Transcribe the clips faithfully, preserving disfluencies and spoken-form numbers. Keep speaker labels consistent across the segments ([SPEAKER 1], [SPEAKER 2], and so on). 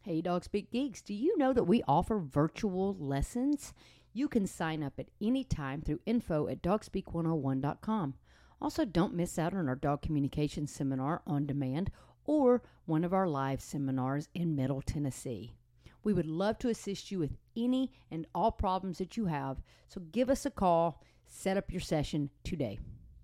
[SPEAKER 1] Hey, Dog Speak Geeks, do you know that we offer virtual lessons? You can sign up at any time through info at dog speak one oh one dot com. Also, don't miss out on our dog communication seminar on demand or one of our live seminars in Middle Tennessee. We would love to assist you with any and all problems that you have, so give us a call, set up your session today.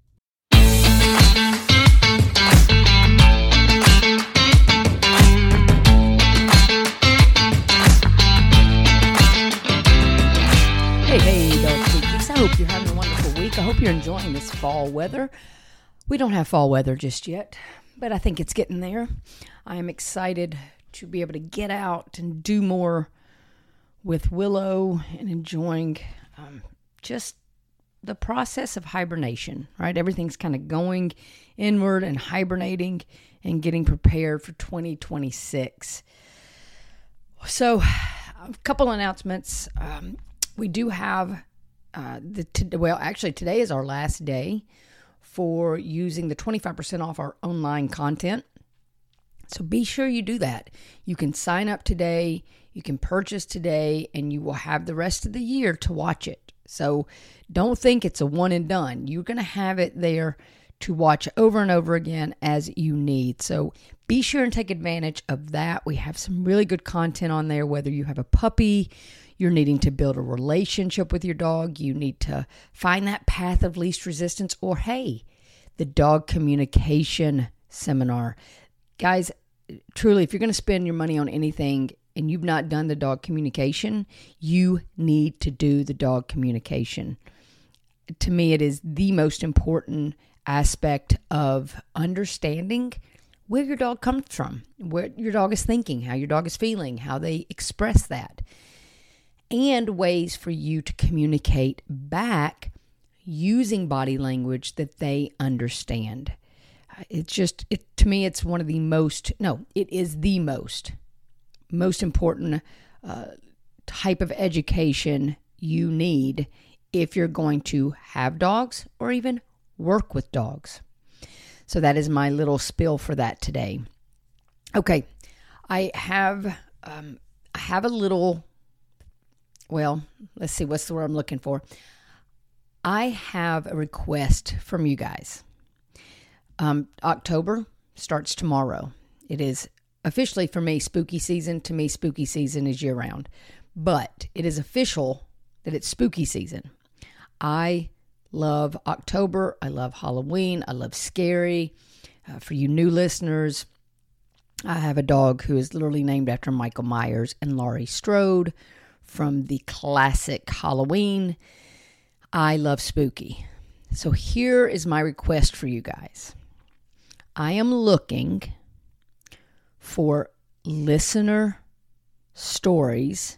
[SPEAKER 1] Hey, hey, Dog Speak Geeks. I hope you're having a wonderful week. I hope you're enjoying this fall weather. We don't have fall weather just yet, but I think it's getting there. I am excited to be able to get out and do more with Willow and enjoying um, just the process of hibernation, right? Everything's kind of going inward and hibernating and getting prepared for twenty twenty-six. So, a couple announcements. Um, we do have, uh, the t- well, actually today is our last day for using the twenty-five percent off our online content. So be sure you do that. You can sign up today, you can purchase today, and you will have the rest of the year to watch it. So don't think it's a one and done. You're going to have it there to watch over and over again as you need. So be sure and take advantage of that. We have some really good content on there, whether you have a puppy, you're needing to build a relationship with your dog, you need to find that path of least resistance, or hey, the dog communication seminar. Guys, truly, if you're going to spend your money on anything and you've not done the dog communication, you need to do the dog communication. To me, it is the most important aspect of understanding where your dog comes from, where your dog is thinking, how your dog is feeling, how they express that, and ways for you to communicate back using body language that they understand. It's just, it to me, it's one of the most, no, it is the most, most important uh, type of education you need if you're going to have dogs or even work with dogs. So that is my little spiel for that today. Okay, I have, um, I have a little, well, let's see, what's the word I'm looking for? I have a request from you guys. Um, October starts tomorrow. It is officially for me spooky season. To me, spooky season is year round, but it is official that it's spooky season. I love October. I love Halloween. I love scary. Uh, for you new listeners, I have a dog who is literally named after Michael Myers and Laurie Strode from the classic Halloween. I love spooky. So here is my request for you guys. I am looking for listener stories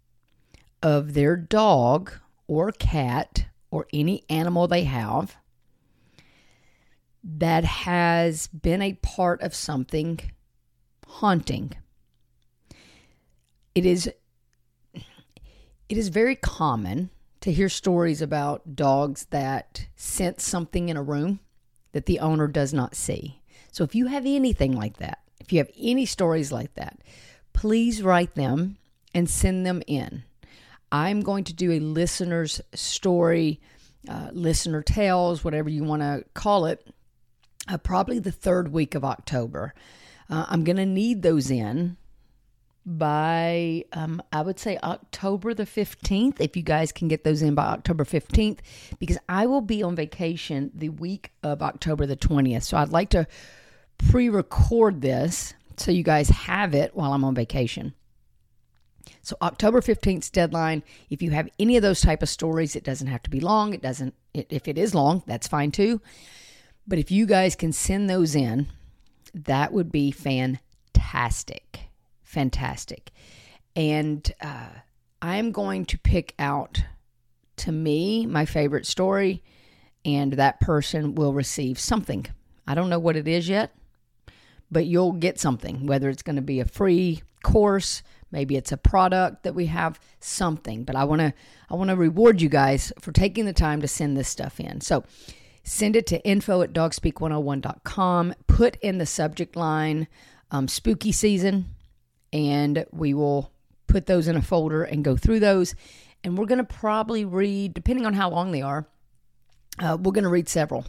[SPEAKER 1] of their dog or cat or any animal they have that has been a part of something haunting. It is, it is very common to hear stories about dogs that sense something in a room that the owner does not see. So if you have anything like that, if you have any stories like that, please write them and send them in. I'm going to do a listener's story, uh, listener tales, whatever you want to call it, uh, probably the third week of October. Uh, I'm going to need those in by, um, I would say October the fifteenth, if you guys can get those in by October fifteenth, because I will be on vacation the week of October the twentieth. So I'd like to pre-record this so you guys have it while I'm on vacation. So October fifteenth deadline. If you have any of those type of stories, it doesn't have to be long. It doesn't, it, if it is long, that's fine too. But if you guys can send those in, that would be fantastic. Fantastic. And uh, I'm going to pick out, to me, my favorite story, and that person will receive something. I don't know what it is yet, but you'll get something, whether it's going to be a free course, maybe it's a product that we have, something. But I want to I want to reward you guys for taking the time to send this stuff in. So send it to info at dog speak one oh one dot com. Put in the subject line um, spooky season, and we will put those in a folder and go through those. And we're going to probably read, depending on how long they are, uh, we're going to read several.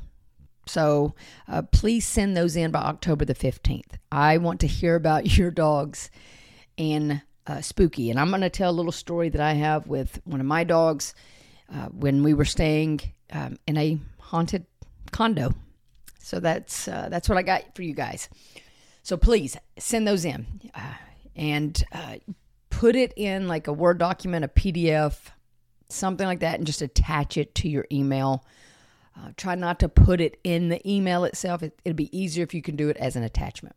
[SPEAKER 1] So uh, please send those in by October the fifteenth. I want to hear about your dogs and uh, Spooky. And I'm going to tell a little story that I have with one of my dogs uh, when we were staying um, in a haunted condo. So that's uh, that's what I got for you guys. So please send those in uh, and uh, put it in like a Word document, a P D F, something like that, and just attach it to your email. Uh, try not to put it in the email itself. It, it'll be easier if you can do it as an attachment.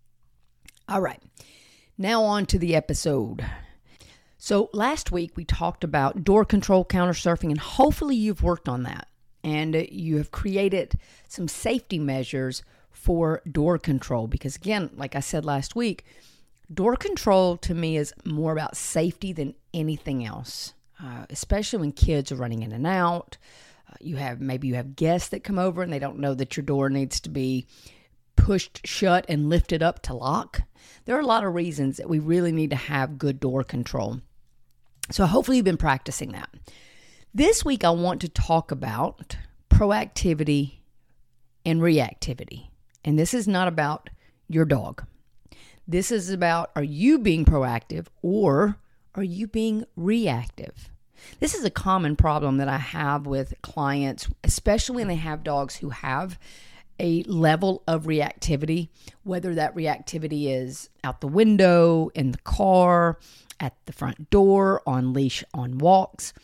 [SPEAKER 1] All right. Now on to the episode. So last week we talked about door control counter surfing, and hopefully you've worked on that and you have created some safety measures for door control. Because again, like I said last week, door control to me is more about safety than anything else, uh, especially when kids are running in and out. Uh, you have maybe you have guests that come over and they don't know that your door needs to be pushed shut and lifted up to lock. There are a lot of reasons that we really need to have good door control. So hopefully you've been practicing that. This week I want to talk about proactivity and reactivity. And this is not about your dog. This is about, are you being proactive or are you being reactive? This is a common problem that I have with clients, especially when they have dogs who have a level of reactivity, whether that reactivity is out the window, in the car, at the front door, on leash, on walks.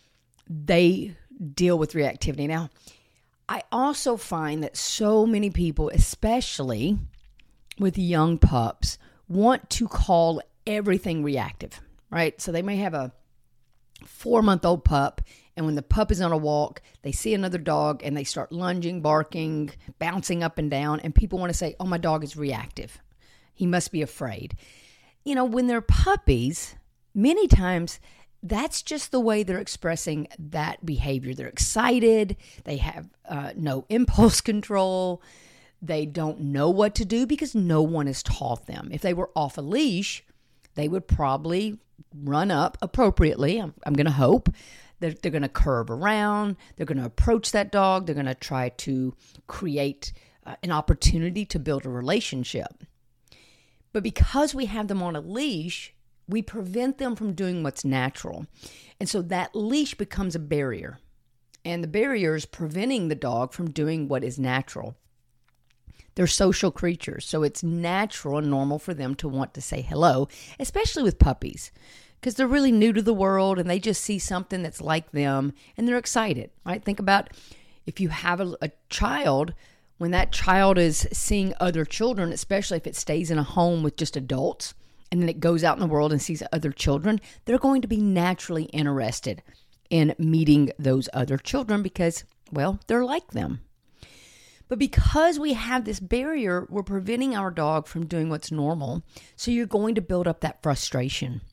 [SPEAKER 1] They deal with reactivity. Now, I also find that so many people, especially with young pups, want to call everything reactive, right? So they may have a four-month-old pup, and when the pup is on a walk, they see another dog and they start lunging, barking, bouncing up and down, and people want to say, oh, my dog is reactive. He must be afraid. You know, when they're puppies, many times that's just the way they're expressing that behavior. They're excited. They have uh, no impulse control. They don't know what to do because no one has taught them. If they were off a leash, they would probably run up appropriately. I'm, I'm going to hope that they're going to curve around. They're going to approach that dog. They're going to try to create uh, an opportunity to build a relationship. But because we have them on a leash, we prevent them from doing what's natural. And so that leash becomes a barrier. And the barrier is preventing the dog from doing what is natural. They're social creatures, so it's natural and normal for them to want to say hello, especially with puppies, because they're really new to the world and they just see something that's like them and they're excited, right? Think about if you have a, a child, when that child is seeing other children, especially if it stays in a home with just adults, and then it goes out in the world and sees other children, they're going to be naturally interested in meeting those other children because, well, they're like them. But because we have this barrier, we're preventing our dog from doing what's normal. So you're going to build up that frustration.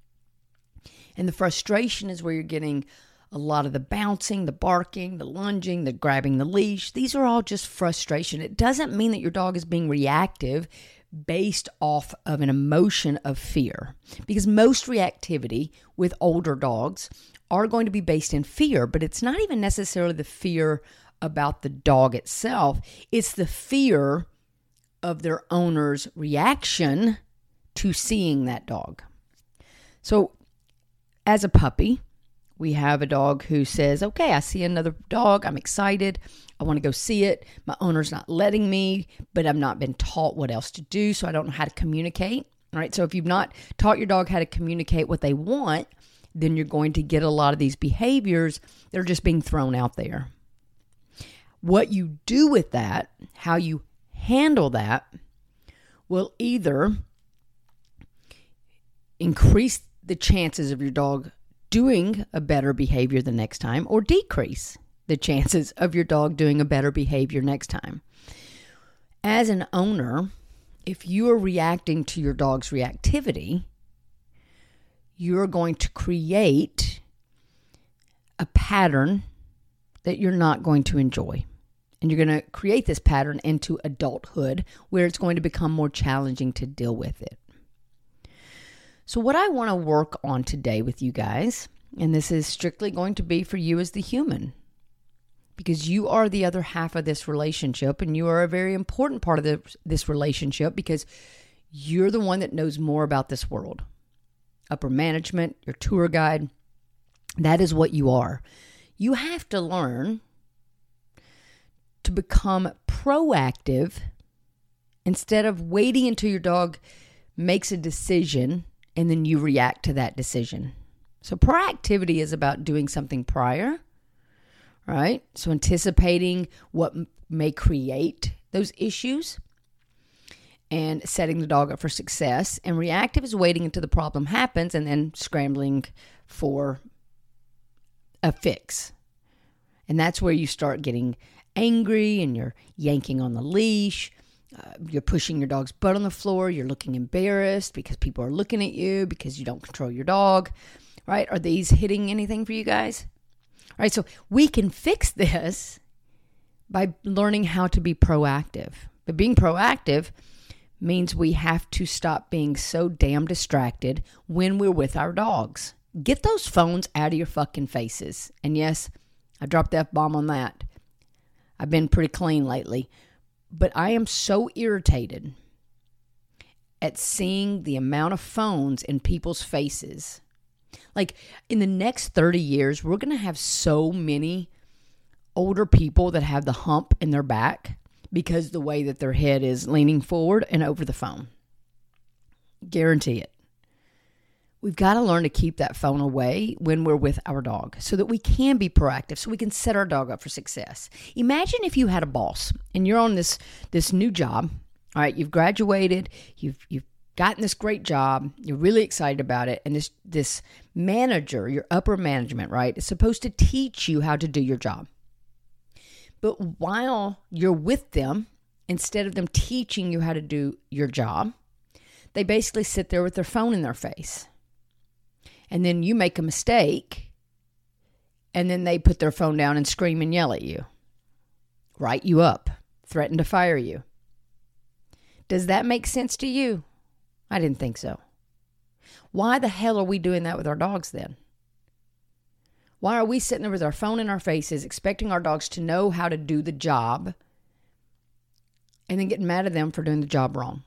[SPEAKER 1] And the frustration is where you're getting a lot of the bouncing, the barking, the lunging, the grabbing the leash. These are all just frustration. It doesn't mean that your dog is being reactive based off of an emotion of fear. Because most reactivity with older dogs are going to be based in fear, but it's not even necessarily the fear about the dog itself. It's the fear of their owner's reaction to seeing that dog. So as a puppy, we have a dog who says, okay, I see another dog. I'm excited. I want to go see it. My owner's not letting me, but I've not been taught what else to do, so I don't know how to communicate. All right. So if you've not taught your dog how to communicate what they want, then you're going to get a lot of these behaviors that are just being thrown out there. What you do with that, how you handle that, will either increase the chances of your dog doing a better behavior the next time or decrease the chances of your dog doing a better behavior next time. As an owner, if you are reacting to your dog's reactivity, you're going to create a pattern that you're not going to enjoy. And you're going to create this pattern into adulthood where it's going to become more challenging to deal with it. So what I want to work on today with you guys, and this is strictly going to be for you as the human, because you are the other half of this relationship, and you are a very important part of the, this relationship because you're the one that knows more about this world. Upper management, your tour guide, that is what you are. You have to learn to become proactive instead of waiting until your dog makes a decision and then you react to that decision. So proactivity is about doing something prior, right? So anticipating what m- may create those issues and setting the dog up for success. And reactive is waiting until the problem happens and then scrambling for a fix. And that's where you start getting angry and you're yanking on the leash. Uh, you're pushing your dog's butt on the floor. You're looking embarrassed because people are looking at you because you don't control your dog, right? Are these hitting anything for you guys? All right, so we can fix this by learning how to be proactive. But being proactive means we have to stop being so damn distracted when we're with our dogs. Get those phones out of your fucking faces. And yes, I dropped the F-bomb on that. I've been pretty clean lately. But I am so irritated at seeing the amount of phones in people's faces. Like, in the next thirty years, we're going to have so many older people that have the hump in their back because the way that their head is leaning forward and over the phone. Guarantee it. We've got to learn to keep that phone away when we're with our dog so that we can be proactive, so we can set our dog up for success. Imagine if you had a boss and you're on this, this new job. All right, you've graduated, you've you've gotten this great job, you're really excited about it, and this this manager, your upper management, right, is supposed to teach you how to do your job. But while you're with them, instead of them teaching you how to do your job, they basically sit there with their phone in their face. And then you make a mistake, and then they put their phone down and scream and yell at you, write you up, threaten to fire you. Does that make sense to you? I didn't think so. Why the hell are we doing that with our dogs then? Why are we sitting there with our phone in our faces, expecting our dogs to know how to do the job, and then getting mad at them for doing the job wrong?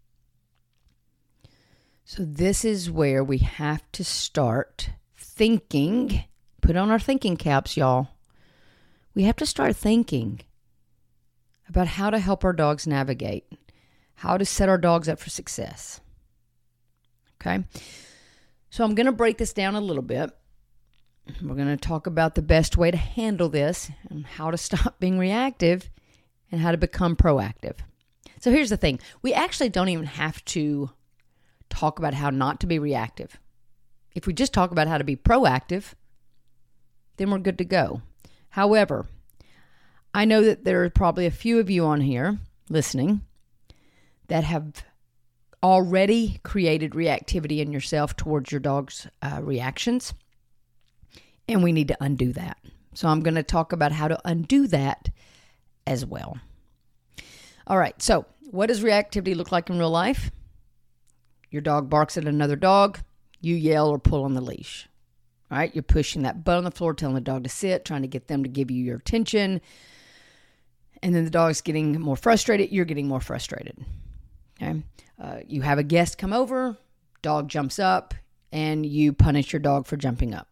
[SPEAKER 1] So this is where we have to start thinking, put on our thinking caps, y'all. We have to start thinking about how to help our dogs navigate, how to set our dogs up for success. Okay? So I'm going to break this down a little bit. We're going to talk about the best way to handle this and how to stop being reactive and how to become proactive. So here's the thing. We actually don't even have to talk about how not to be reactive. If we just talk about how to be proactive, then we're good to go. However, I know that there are probably a few of you on here listening that have already created reactivity in yourself towards your dog's uh, reactions, and we need to undo that. So I'm going to talk about how to undo that as well. All right, so what does reactivity look like in real life? Your dog barks at another dog, you yell or pull on the leash. All right, you're pushing that butt on the floor, telling the dog to sit, trying to get them to give you your attention. And then the dog's getting more frustrated, you're getting more frustrated. Okay, uh, you have a guest come over, dog jumps up, and you punish your dog for jumping up.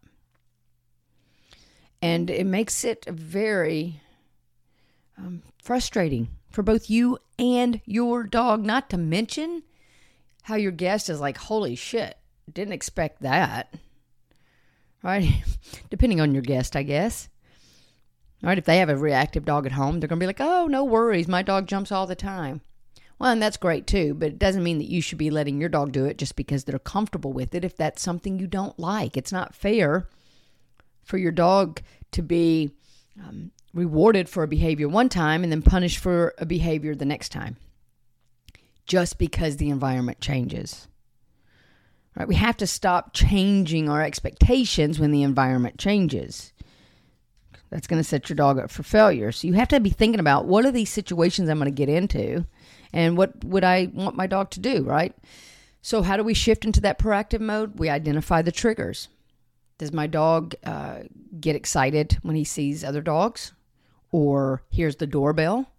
[SPEAKER 1] And it makes it very um, frustrating for both you and your dog, not to mention how your guest is like, holy shit, didn't expect that. Right? Depending on your guest, I guess. All right, if they have a reactive dog at home, they're going to be like, oh, no worries, my dog jumps all the time. Well, and that's great too, but it doesn't mean that you should be letting your dog do it just because they're comfortable with it if that's something you don't like. It's not fair for your dog to be um, rewarded for a behavior one time and then punished for a behavior the next time, just because the environment changes. Right? We have to stop changing our expectations when the environment changes. That's going to set your dog up for failure. So you have to be thinking about, what are these situations I'm going to get into, and what would I want my dog to do, right? So how do we shift into that proactive mode? We identify the triggers. Does my dog uh, get excited when he sees other dogs or hears the doorbell?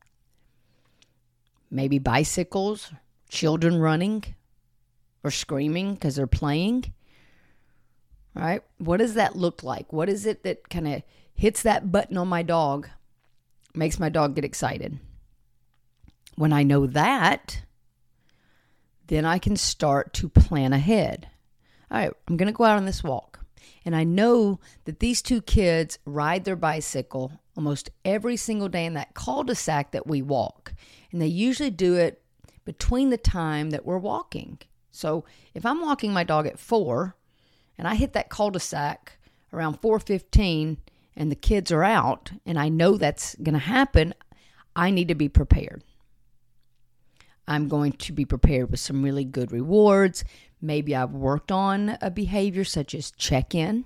[SPEAKER 1] Maybe bicycles, children running or screaming because they're playing. Right? What does that look like? What is it that kind of hits that button on my dog, makes my dog get excited? When I know that, then I can start to plan ahead. All right, I'm going to go out on this walk. And I know that these two kids ride their bicycle almost every single day in that cul-de-sac that we walk. And they usually do it between the time that we're walking. So if I'm walking my dog at four and I hit that cul-de-sac around four fifteen and the kids are out and I know that's going to happen, I need to be prepared. I'm going to be prepared with some really good rewards. Maybe I've worked on a behavior such as check-in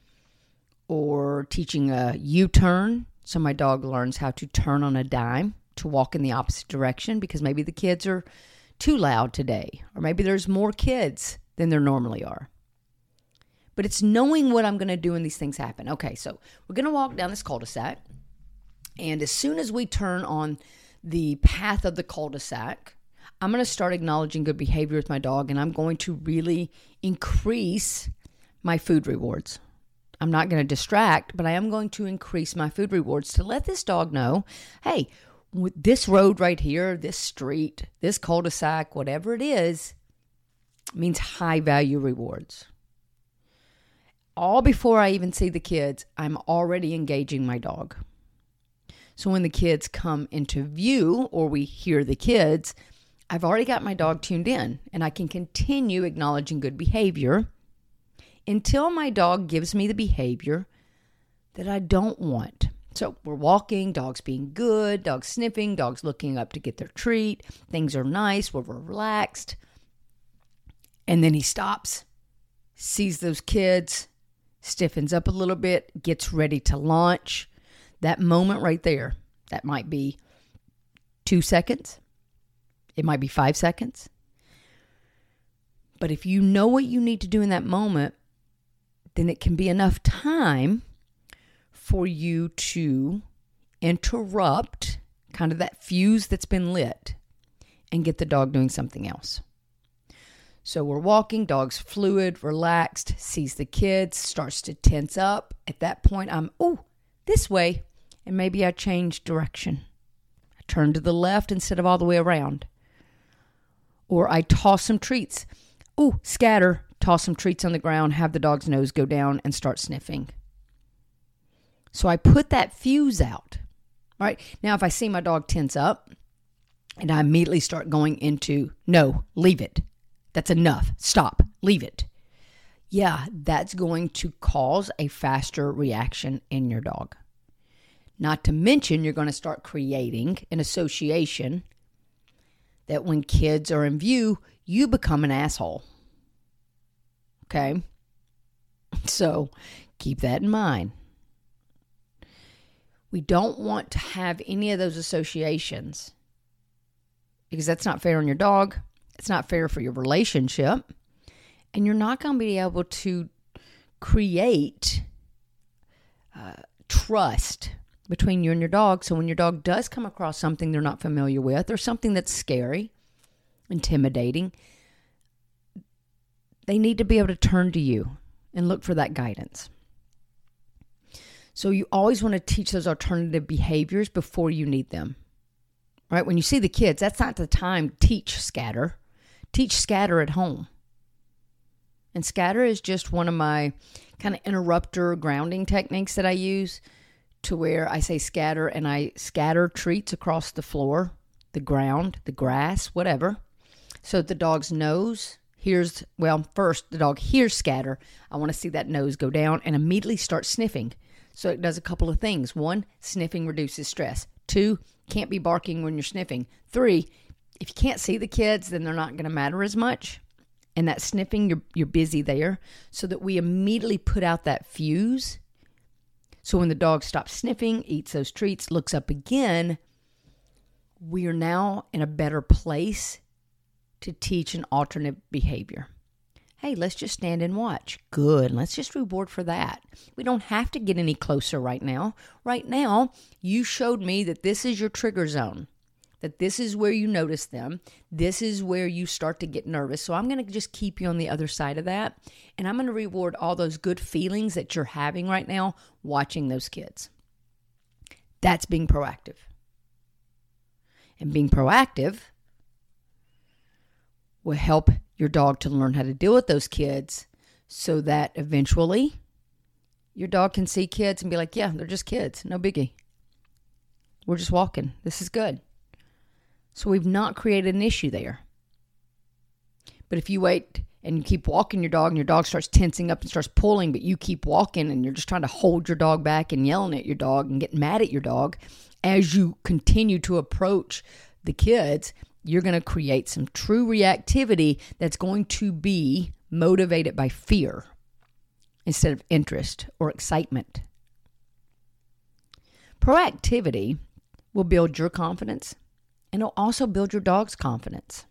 [SPEAKER 1] or teaching a U-turn. So my dog learns how to turn on a dime to walk in the opposite direction because maybe the kids are too loud today, or maybe there's more kids than there normally are. But it's knowing what I'm going to do when these things happen. Okay, so we're going to walk down this cul-de-sac, and as soon as we turn on the path of the cul-de-sac, I'm going to start acknowledging good behavior with my dog, and I'm going to really increase my food rewards. I'm not going to distract, but I am going to increase my food rewards to let this dog know, hey, with this road right here, this street, this cul-de-sac, whatever it is, means high value rewards. All before I even see the kids, I'm already engaging my dog. So when the kids come into view or we hear the kids, I've already got my dog tuned in, and I can continue acknowledging good behavior until my dog gives me the behavior that I don't want. So we're walking, dog's being good, dog's sniffing, dog's looking up to get their treat. Things are nice, we're relaxed. And then he stops, sees those kids, stiffens up a little bit, gets ready to launch. That moment right there, that might be two seconds. It might be five seconds. But if you know what you need to do in that moment, then it can be enough time for you to interrupt kind of that fuse that's been lit and get the dog doing something else. So we're walking, dog's fluid, relaxed, sees the kids, starts to tense up. At that point, I'm, oh, this way. And maybe I change direction. I turn to the left instead of all the way around. Or I toss some treats. Ooh, scatter, toss some treats on the ground, have the dog's nose go down and start sniffing. So I put that fuse out. All right. Now, if I see my dog tense up and I immediately start going into, no, leave it. That's enough. Stop. Leave it. Yeah, that's going to cause a faster reaction in your dog. Not to mention, you're going to start creating an association that when kids are in view, you become an asshole. Okay? So keep that in mind. We don't want to have any of those associations because that's not fair on your dog. It's not fair for your relationship. And you're not going to be able to create uh, trust between you and your dog. So when your dog does come across something they're not familiar with or something that's scary, intimidating, they need to be able to turn to you and look for that guidance. So you always want to teach those alternative behaviors before you need them. Right? When you see the kids, that's not the time to teach scatter. Teach scatter at home. And scatter is just one of my kind of interrupter grounding techniques that I use to where I say scatter and I scatter treats across the floor, the ground, the grass, whatever. So the dog's nose hears, well, first the dog hears scatter. I want to see that nose go down and immediately start sniffing. So it does a couple of things. One, sniffing reduces stress. Two, can't be barking when you're sniffing. Three, if you can't see the kids, then they're not going to matter as much. And that sniffing, you're, you're busy there. So that we immediately put out that fuse. So when the dog stops sniffing, eats those treats, looks up again, we are now in a better place to teach an alternate behavior. Hey, let's just stand and watch. Good. Let's just reward for that. We don't have to get any closer right now. Right now, you showed me that this is your trigger zone, that this is where you notice them. This is where you start to get nervous. So I'm going to just keep you on the other side of that. And I'm going to reward all those good feelings that you're having right now watching those kids. That's being proactive. And being proactive will help your dog to learn how to deal with those kids so that eventually your dog can see kids and be like, yeah, they're just kids. No biggie. We're just walking. This is good. So we've not created an issue there. But if you wait and you keep walking your dog and your dog starts tensing up and starts pulling, but you keep walking and you're just trying to hold your dog back and yelling at your dog and getting mad at your dog, as you continue to approach the kids, you're going to create some true reactivity that's going to be motivated by fear instead of interest or excitement. Proactivity will build your confidence, and it'll also build your dog's confidence.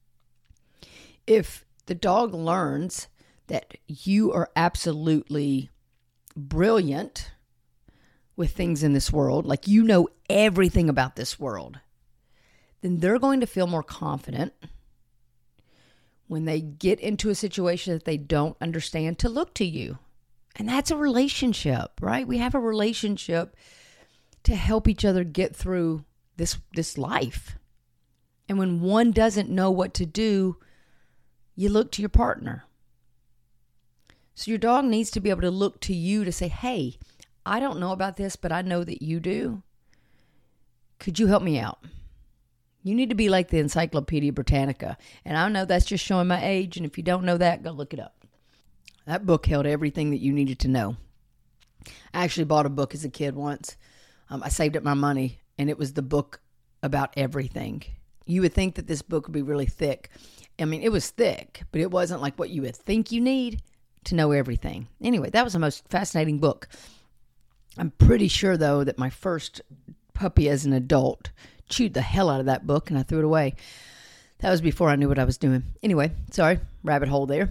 [SPEAKER 1] If the dog learns that you are absolutely brilliant with things in this world, like you know everything about this world, then they're going to feel more confident when they get into a situation that they don't understand to look to you. And that's a relationship, right? We have a relationship to help each other get through this, this life. And when one doesn't know what to do, you look to your partner. So your dog needs to be able to look to you to say, hey, I don't know about this, but I know that you do. Could you help me out? You need to be like the Encyclopedia Britannica. And I know that's just showing my age. And if you don't know that, go look it up. That book held everything that you needed to know. I actually bought a book as a kid once. Um, I saved up my money, and it was the book about everything. You would think that this book would be really thick. I mean, it was thick, but it wasn't like what you would think you need to know everything. Anyway, that was the most fascinating book. I'm pretty sure, though, that my first puppy as an adult chewed the hell out of that book, and I threw it away. That was before I knew what I was doing. Anyway, sorry, rabbit hole there.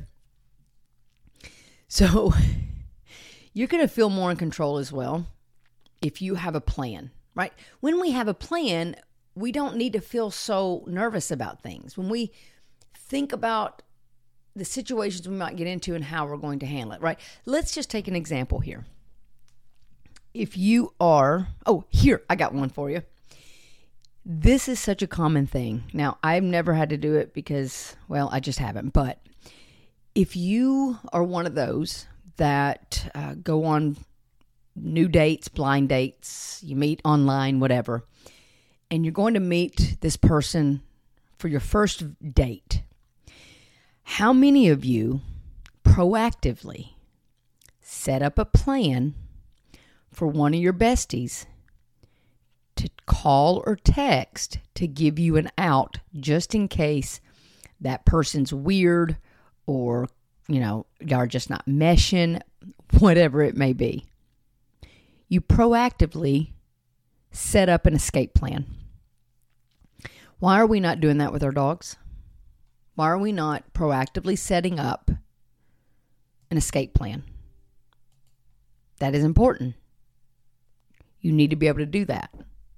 [SPEAKER 1] So you're going to feel more in control as well if you have a plan, right? When we have a plan, we don't need to feel so nervous about things. When we think about the situations we might get into and how we're going to handle it, right? Let's just take an example here. If you are, oh, here, I got one for you. This is such a common thing. Now, I've never had to do it because, well, I just haven't. But if you are one of those that uh, go on new dates, blind dates, you meet online, whatever, and you're going to meet this person for your first date, how many of you proactively set up a plan for one of your besties to call or text to give you an out just in case that person's weird or, you know, y'all are just not meshing, whatever it may be? You proactively set up an escape plan. Why are we not doing that with our dogs? Why are we not proactively setting up an escape plan? That is important. You need to be able to do that.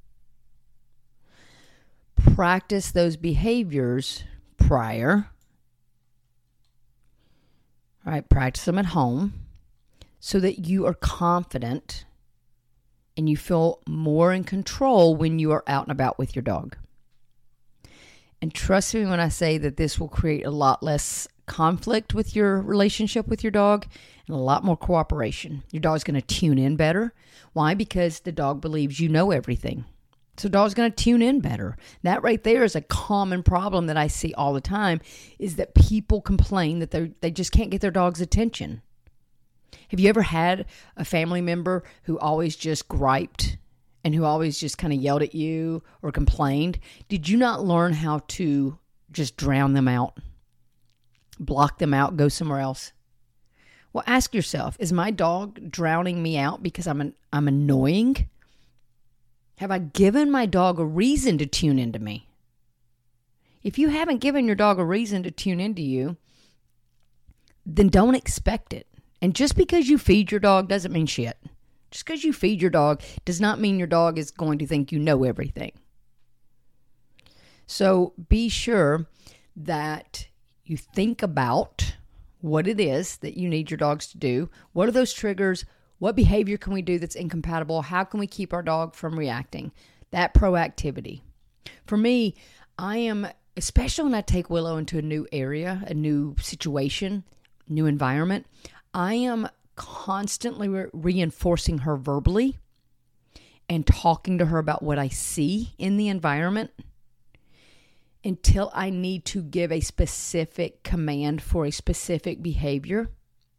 [SPEAKER 1] Practice those behaviors prior. All right, practice them at home so that you are confident and you feel more in control when you are out and about with your dog. And trust me when I say that this will create a lot less conflict with your relationship with your dog and a lot more cooperation. Your dog's going to tune in better. Why? Because the dog believes you know everything. So the dog's going to tune in better. That right there is a common problem that I see all the time, is that people complain that they they just can't get their dog's attention. Have you ever had a family member who always just griped and who always just kind of yelled at you or complained? Did you not learn how to just drown them out? Block them out, go somewhere else? Well, ask yourself, is my dog drowning me out because I'm an, I'm annoying? Have I given my dog a reason to tune into me? If you haven't given your dog a reason to tune into you, then don't expect it. And just because you feed your dog doesn't mean shit. Just because you feed your dog does not mean your dog is going to think you know everything. So be sure that you think about what it is that you need your dogs to do. What are those triggers? What behavior can we do that's incompatible? How can we keep our dog from reacting? That proactivity. For me, I am, especially when I take Willow into a new area, a new situation, new environment, I am constantly re- reinforcing her verbally and talking to her about what I see in the environment until I need to give a specific command for a specific behavior.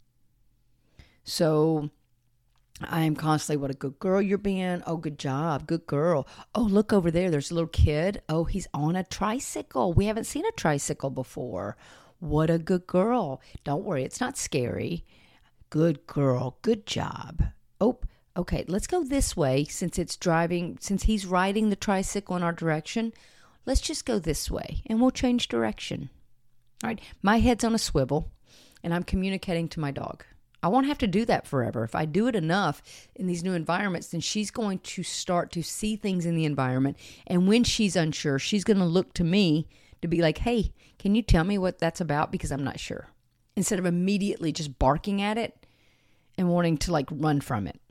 [SPEAKER 1] So I'm constantly, what a good girl you're being. Oh, good job. Good girl. Oh, look over there. There's a little kid. Oh, he's on a tricycle. We haven't seen a tricycle before. What a good girl. Don't worry. It's not scary. Good girl. Good job. Oh, okay. Let's go this way since it's driving, since he's riding the tricycle in our direction. Let's just go this way and we'll change direction. All right. My head's on a swivel and I'm communicating to my dog. I won't have to do that forever. If I do it enough in these new environments, then she's going to start to see things in the environment. And when she's unsure, she's going to look to me to be like, hey, can you tell me what that's about? Because I'm not sure. Instead of immediately just barking at it and wanting to like run from it.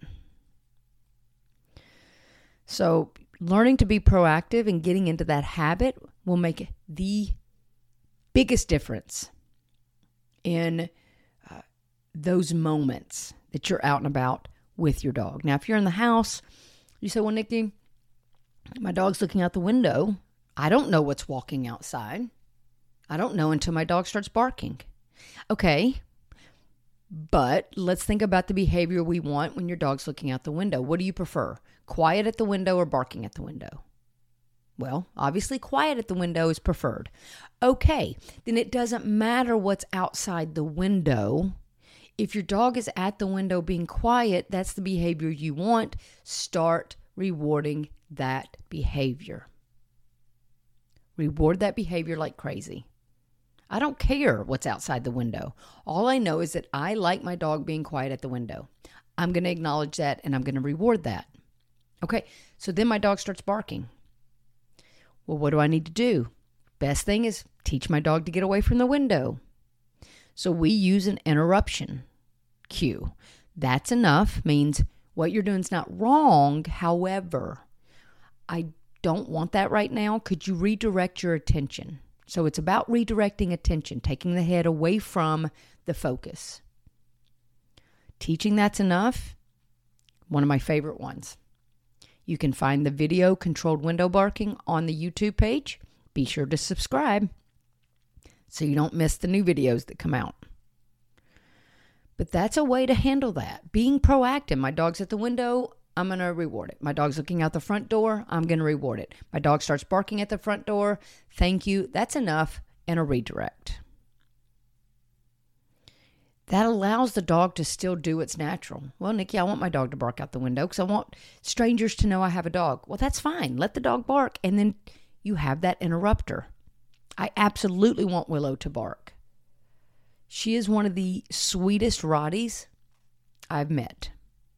[SPEAKER 1] So learning to be proactive and getting into that habit will make the biggest difference in uh, those moments that you're out and about with your dog. Now, if you're in the house, you say, well, Nikki, my dog's looking out the window. I don't know what's walking outside. I don't know until my dog starts barking. Okay, but let's think about the behavior we want when your dog's looking out the window. What do you prefer? Quiet at the window or barking at the window? Well, obviously quiet at the window is preferred. Okay, then it doesn't matter what's outside the window. If your dog is at the window being quiet, that's the behavior you want. Start rewarding that behavior. Reward that behavior like crazy. I don't care what's outside the window. All I know is that I like my dog being quiet at the window. I'm going to acknowledge that and I'm going to reward that. Okay, so then my dog starts barking. Well, what do I need to do? Best thing is teach my dog to get away from the window. So we use an interruption cue. That's enough, means what you're doing is not wrong. However, I don't want that right now. Could you redirect your attention? So it's about redirecting attention, taking the head away from the focus. Teaching that's enough. One of my favorite ones. You can find the video controlled window barking on the YouTube page. Be sure to subscribe so you don't miss the new videos that come out. But that's a way to handle that. Being proactive. My dog's at the window, I'm going to reward it. My dog's looking out the front door, I'm going to reward it. My dog starts barking at the front door, thank you. That's enough, and a redirect. That allows the dog to still do what's natural. Well, Nikki, I want my dog to bark out the window because I want strangers to know I have a dog. Well, that's fine. Let the dog bark, and then you have that interrupter. I absolutely want Willow to bark. She is one of the sweetest Rotties I've met.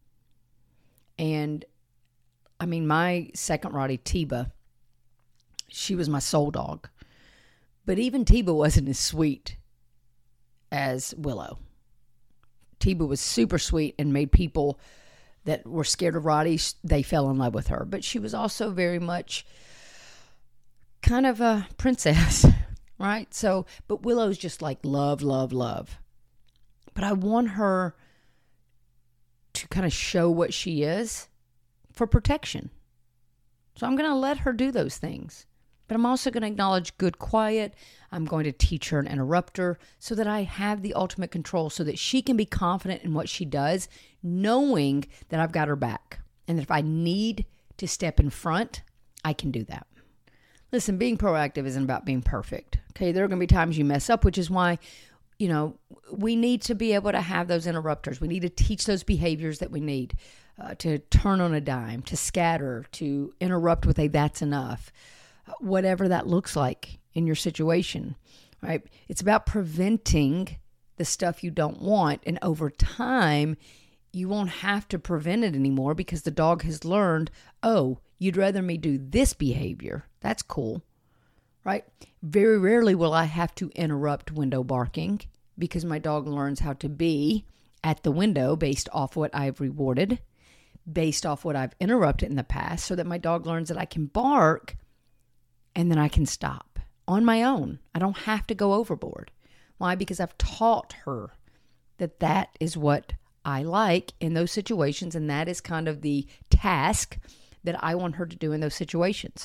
[SPEAKER 1] And, I mean, my second Rottie, Tiba, she was my soul dog. But even Tiba wasn't as sweet as Willow. Tiba was super sweet and made people that were scared of Rotties, they fell in love with her. But she was also very much kind of a princess, right? So, but Willow's just like love, love, love. But I want her to kind of show what she is for protection. So I'm going to let her do those things. But I'm also going to acknowledge good quiet. I'm going to teach her an interrupter so that I have the ultimate control so that she can be confident in what she does, knowing that I've got her back. And that if I need to step in front, I can do that. Listen, being proactive isn't about being perfect. Okay, there are going to be times you mess up, which is why, you know, we need to be able to have those interrupters. We need to teach those behaviors that we need uh, to turn on a dime, to scatter, to interrupt with a that's enough. Whatever that looks like in your situation, right? It's about preventing the stuff you don't want. And over time, you won't have to prevent it anymore because the dog has learned, oh, you'd rather me do this behavior. That's cool, right? Very rarely will I have to interrupt window barking because my dog learns how to be at the window based off what I've rewarded, based off what I've interrupted in the past, so that my dog learns that I can bark and then I can stop on my own. I don't have to go overboard. Why? Because I've taught her that that is what I like in those situations, and that is kind of the task that I want her to do in those situations.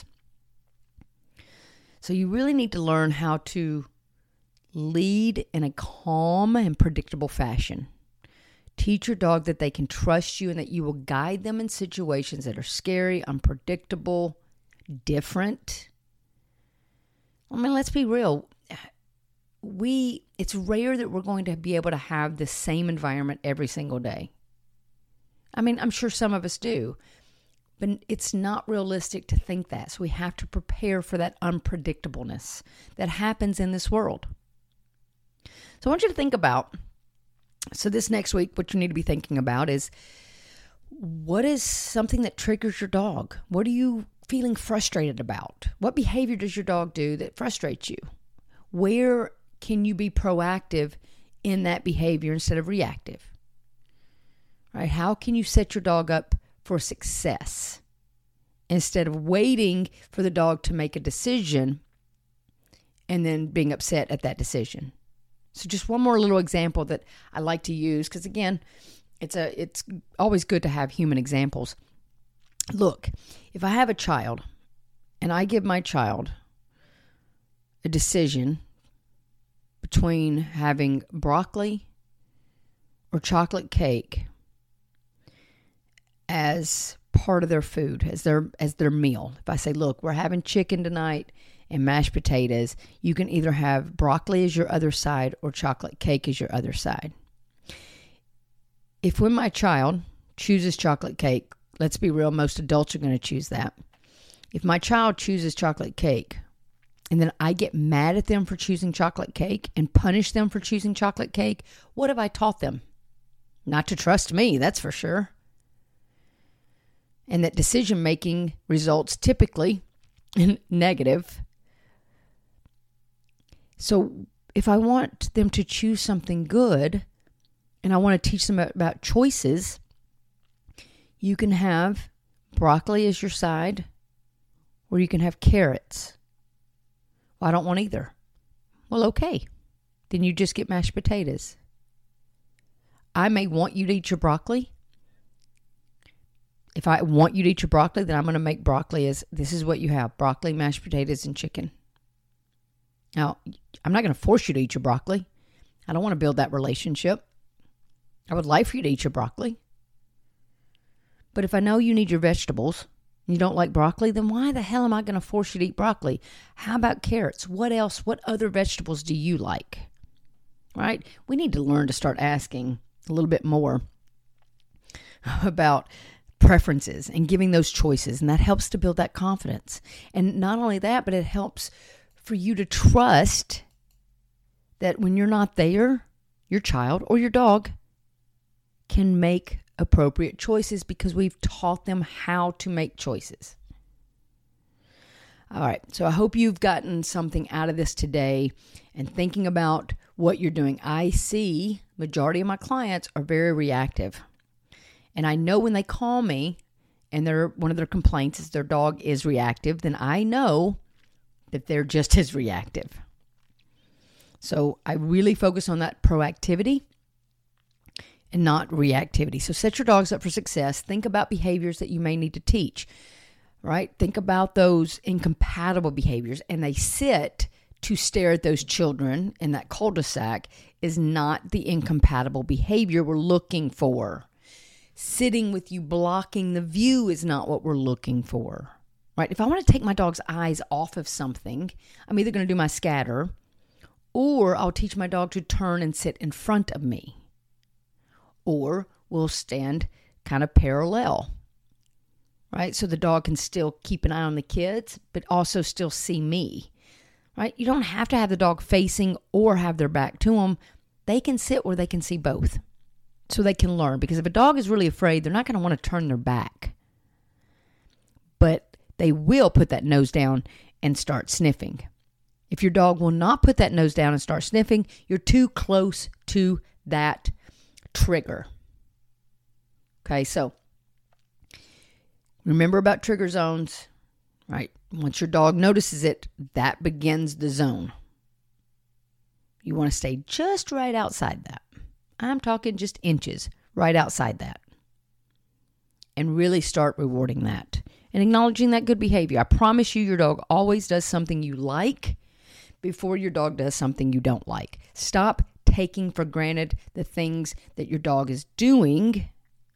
[SPEAKER 1] So you really need to learn how to lead in a calm and predictable fashion. Teach your dog that they can trust you and that you will guide them in situations that are scary, unpredictable, different. I mean, let's be real. We, it's rare that we're going to be able to have the same environment every single day. I mean, I'm sure some of us do, but it's not realistic to think that. So we have to prepare for that unpredictableness that happens in this world. So I want you to think about, so this next week, what you need to be thinking about is, what is something that triggers your dog? What are you feeling frustrated about? What behavior does your dog do that frustrates you? Where can you be proactive in that behavior instead of reactive? Right? How can you set your dog up for success instead of waiting for the dog to make a decision and then being upset at that decision? So just one more little example that I like to use, because again, it's a it's always good to have human examples. Look, if I have a child and I give my child a decision between having broccoli or chocolate cake as part of their food, as their as their meal. If I say, look, we're having chicken tonight and mashed potatoes, you can either have broccoli as your other side or chocolate cake as your other side. If when my child chooses chocolate cake, let's be real, most adults are going to choose that. If my child chooses chocolate cake, and then I get mad at them for choosing chocolate cake and punish them for choosing chocolate cake, what have I taught them? Not to trust me, that's for sure. And that decision-making results typically in negative. So if I want them to choose something good, and I want to teach them about choices, you can have broccoli as your side, or you can have carrots. Well, I don't want either. Well, okay. Then you just get mashed potatoes. I may want you to eat your broccoli. If I want you to eat your broccoli, then I'm going to make broccoli as, this is what you have, broccoli, mashed potatoes, and chicken. Now, I'm not going to force you to eat your broccoli. I don't want to build that relationship. I would like for you to eat your broccoli. But if I know you need your vegetables, and you don't like broccoli, then why the hell am I going to force you to eat broccoli? How about carrots? What else? What other vegetables do you like? Right? We need to learn to start asking a little bit more about preferences and giving those choices. And that helps to build that confidence. And not only that, but it helps for you to trust that when you're not there, your child or your dog can make appropriate choices because we've taught them how to make choices. All right, so I hope you've gotten something out of this today and thinking about what you're doing. I see majority of my clients are very reactive. And I know when they call me and they're, one of their complaints is their dog is reactive, then I know that they're just as reactive. So I really focus on that proactivity and not reactivity. So set your dogs up for success. Think about behaviors that you may need to teach, right? Think about those incompatible behaviors. And they sit to stare at those children in that cul-de-sac is not the incompatible behavior we're looking for. Sitting with you blocking the view is not what we're looking for, right? If I want to take my dog's eyes off of something, I'm either going to do my scatter or I'll teach my dog to turn and sit in front of me. Or we'll stand kind of parallel, right? So the dog can still keep an eye on the kids, but also still see me, right? You don't have to have the dog facing or have their back to them. They can sit where they can see both so they can learn. Because if a dog is really afraid, they're not going to want to turn their back. But they will put that nose down and start sniffing. If your dog will not put that nose down and start sniffing, you're too close to that trigger. Okay, so remember about trigger zones, right? Once your dog notices it, that begins the zone. You want to stay just right outside that. I'm talking just inches right outside that. And really start rewarding that and acknowledging that good behavior. I promise you, your dog always does something you like before your dog does something you don't like. Stop taking for granted the things that your dog is doing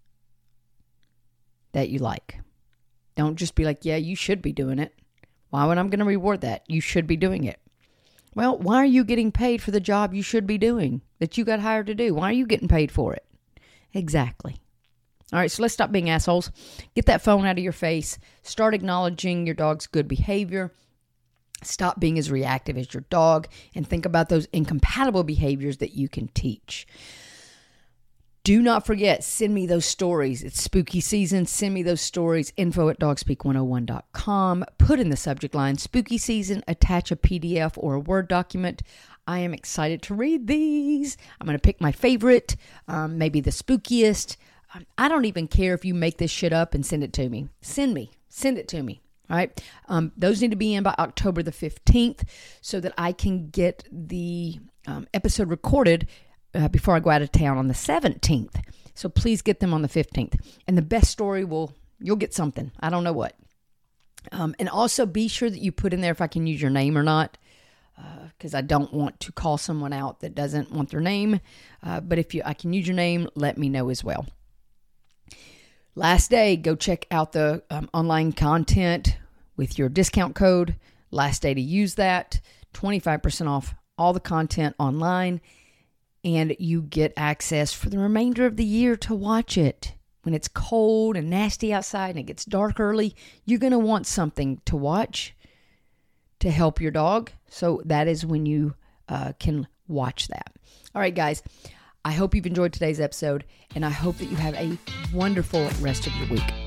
[SPEAKER 1] that you like. Don't just be like, yeah, you should be doing it. Why would I going to reward that? You should be doing it. Well, why are you getting paid for the job you should be doing, that you got hired to do? Why are you getting paid for it? Exactly. All right, so let's stop being assholes. Get that phone out of your face. Start acknowledging your dog's good behavior. Stop being as reactive as your dog, and think about those incompatible behaviors that you can teach. Do not forget, send me those stories. It's spooky season. Send me those stories. Info at dog speak one oh one dot com. Put in the subject line, spooky season. Attach a P D F or a Word document. I am excited to read these. I'm going to pick my favorite, um, maybe the spookiest. Um, I don't even care if you make this shit up and send it to me. Send me. Send it to me. All right. Um, those need to be in by October the fifteenth so that I can get the um, episode recorded uh, before I go out of town on the seventeenth. So please get them on the fifteenth. And the best story will, you'll get something. I don't know what. Um, and also be sure that you put in there if I can use your name or not, because uh, I don't want to call someone out that doesn't want their name. Uh, but if you, I can use your name, let me know as well. Last day, go check out the um, online content with your discount code. Last day to use that. twenty-five percent off all the content online. And you get access for the remainder of the year to watch it. When it's cold and nasty outside and it gets dark early, you're going to want something to watch to help your dog. So that is when you uh, can watch that. All right, guys. I hope you've enjoyed today's episode, and I hope that you have a wonderful rest of your week.